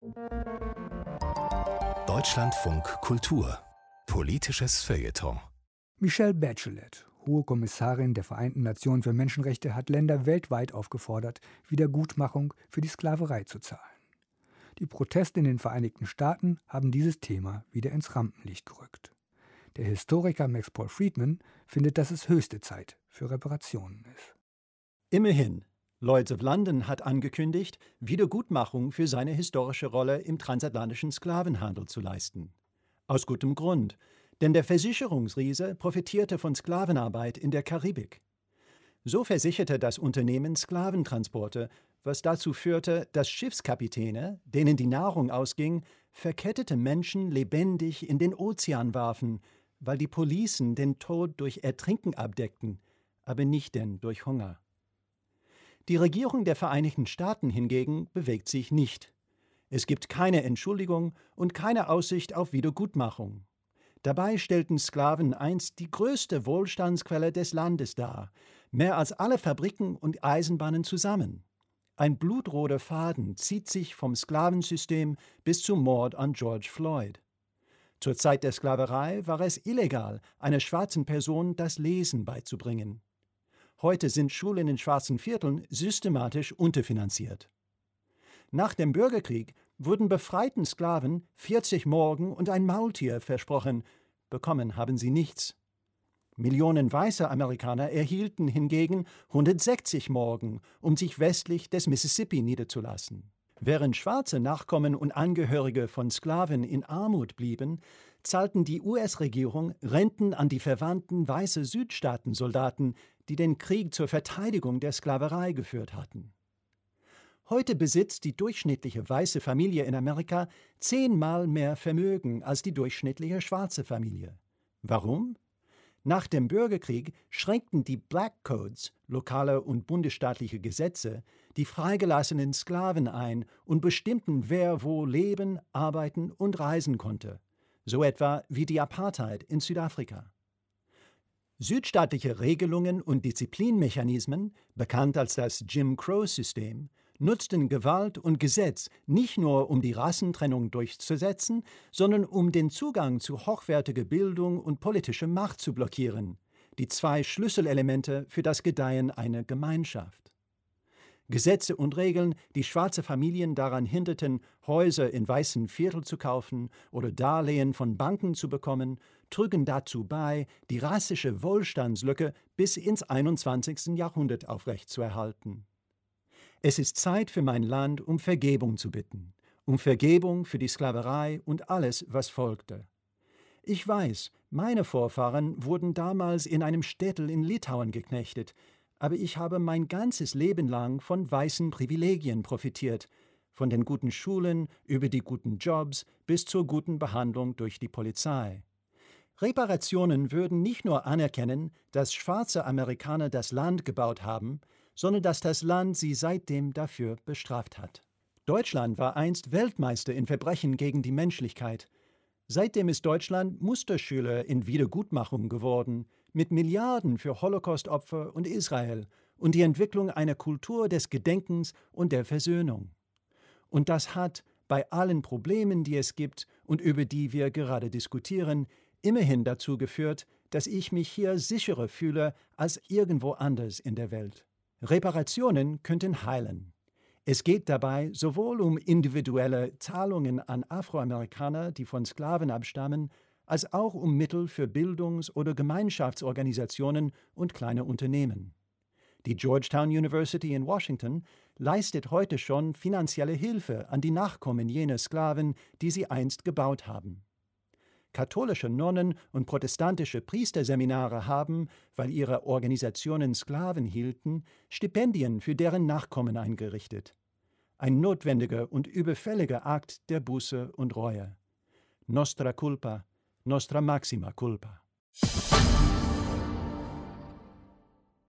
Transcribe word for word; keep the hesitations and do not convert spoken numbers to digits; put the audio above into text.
Deutschlandfunk Kultur. Politisches Feuilleton. Michelle Bachelet, Hohe Kommissarin der Vereinten Nationen für Menschenrechte, hat Länder weltweit aufgefordert, Wiedergutmachung für die Sklaverei zu zahlen. Die Proteste in den Vereinigten Staaten haben dieses Thema wieder ins Rampenlicht gerückt. Der Historiker Max Paul Friedman findet, dass es höchste Zeit für Reparationen ist. Immerhin, Lloyd's of London hat angekündigt, Wiedergutmachung für seine historische Rolle im transatlantischen Sklavenhandel zu leisten. Aus gutem Grund, denn der Versicherungsriese profitierte von Sklavenarbeit in der Karibik. So versicherte das Unternehmen Sklaventransporte, was dazu führte, dass Schiffskapitäne, denen die Nahrung ausging, verkettete Menschen lebendig in den Ozean warfen, weil die Policen den Tod durch Ertrinken abdeckten, aber nicht denn durch Hunger. Die Regierung der Vereinigten Staaten hingegen bewegt sich nicht. Es gibt keine Entschuldigung und keine Aussicht auf Wiedergutmachung. Dabei stellten Sklaven einst die größte Wohlstandsquelle des Landes dar, mehr als alle Fabriken und Eisenbahnen zusammen. Ein blutroter Faden zieht sich vom Sklavensystem bis zum Mord an George Floyd. Zur Zeit der Sklaverei war es illegal, einer schwarzen Person das Lesen beizubringen. Heute sind Schulen in schwarzen Vierteln systematisch unterfinanziert. Nach dem Bürgerkrieg wurden befreiten Sklaven vierzig Morgen und ein Maultier versprochen. Bekommen haben sie nichts. Millionen weiße Amerikaner erhielten hingegen hundertsechzig Morgen, um sich westlich des Mississippi niederzulassen. Während schwarze Nachkommen und Angehörige von Sklaven in Armut blieben, zahlten die U S-Regierung Renten an die verwandten weiße Südstaatensoldaten, die den Krieg zur Verteidigung der Sklaverei geführt hatten. Heute besitzt die durchschnittliche weiße Familie in Amerika zehnmal mehr Vermögen als die durchschnittliche schwarze Familie. Warum? Nach dem Bürgerkrieg schränkten die Black Codes, lokale und bundesstaatliche Gesetze, die freigelassenen Sklaven ein und bestimmten, wer wo leben, arbeiten und reisen konnte. So etwa wie die Apartheid in Südafrika. Südstaatliche Regelungen und Disziplinmechanismen, bekannt als das Jim Crow-System, nutzten Gewalt und Gesetz nicht nur, um die Rassentrennung durchzusetzen, sondern um den Zugang zu hochwertiger Bildung und politischer Macht zu blockieren, die zwei Schlüsselelemente für das Gedeihen einer Gemeinschaft. Gesetze und Regeln, die schwarze Familien daran hinderten, Häuser in weißen Vierteln zu kaufen oder Darlehen von Banken zu bekommen, trugen dazu bei, die rassische Wohlstandslücke bis ins einundzwanzigsten Jahrhundert aufrechtzuerhalten. Es ist Zeit für mein Land, um Vergebung zu bitten, um Vergebung für die Sklaverei und alles, was folgte. Ich weiß, meine Vorfahren wurden damals in einem Städtel in Litauen geknechtet, aber ich habe mein ganzes Leben lang von weißen Privilegien profitiert, von den guten Schulen über die guten Jobs bis zur guten Behandlung durch die Polizei. Reparationen würden nicht nur anerkennen, dass schwarze Amerikaner das Land gebaut haben, sondern dass das Land sie seitdem dafür bestraft hat. Deutschland war einst Weltmeister in Verbrechen gegen die Menschlichkeit. Seitdem ist Deutschland Musterschüler in Wiedergutmachung geworden, mit Milliarden für Holocaust-Opfer und Israel und die Entwicklung einer Kultur des Gedenkens und der Versöhnung. Und das hat, bei allen Problemen, die es gibt und über die wir gerade diskutieren, immerhin dazu geführt, dass ich mich hier sicherer fühle als irgendwo anders in der Welt. Reparationen könnten heilen. Es geht dabei sowohl um individuelle Zahlungen an Afroamerikaner, die von Sklaven abstammen, als auch um Mittel für Bildungs- oder Gemeinschaftsorganisationen und kleine Unternehmen. Die Georgetown University in Washington leistet heute schon finanzielle Hilfe an die Nachkommen jener Sklaven, die sie einst gebaut haben. Katholische Nonnen und protestantische Priesterseminare haben, weil ihre Organisationen Sklaven hielten, Stipendien für deren Nachkommen eingerichtet. Ein notwendiger und überfälliger Akt der Buße und Reue. Nostra culpa, nostra maxima culpa.